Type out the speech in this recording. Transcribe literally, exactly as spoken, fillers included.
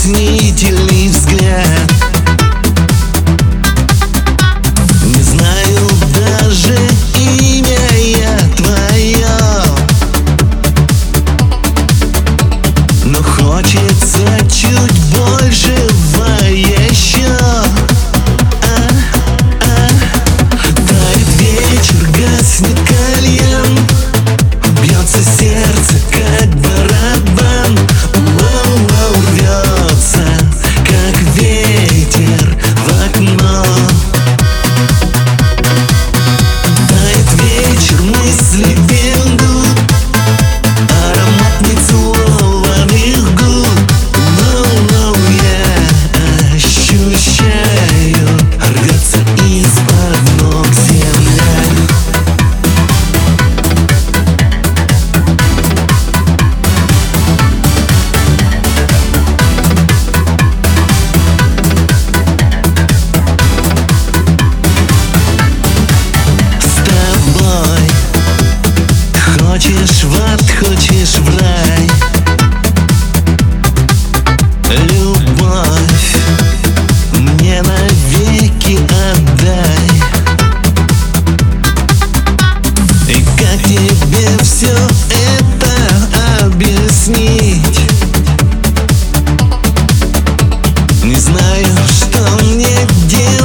стеснительный взгляд. Не знаю даже имя я твое, но хочется чуть большего еще. А, а, тает вечер, гаснет кальян, бьется сердце, как барабан. Воу-воу, рвется, как ветер в окно. Тает вечер, мысли бегут, аромат нецелованных губ. Воу-воу, я ощущаю, рвется из-под ног земля. Хочешь в ад, хочешь в рай, любовь мне навеки отдай. И как тебе все это объяснить? Не знаю, что мне делать.